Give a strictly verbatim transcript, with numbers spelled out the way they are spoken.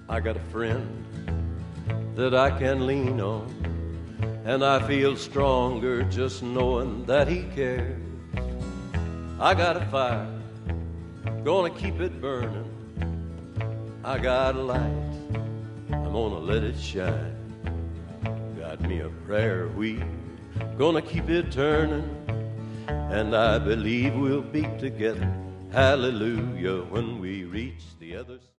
I got a friend that I can lean on, and I feel stronger just knowing that he cares. I got a fire, gonna keep it burning. I got a light, I'm gonna let it shine. Got me a prayer wheel, gonna keep it turning. And I believe we'll be together, hallelujah, when we reach the other side.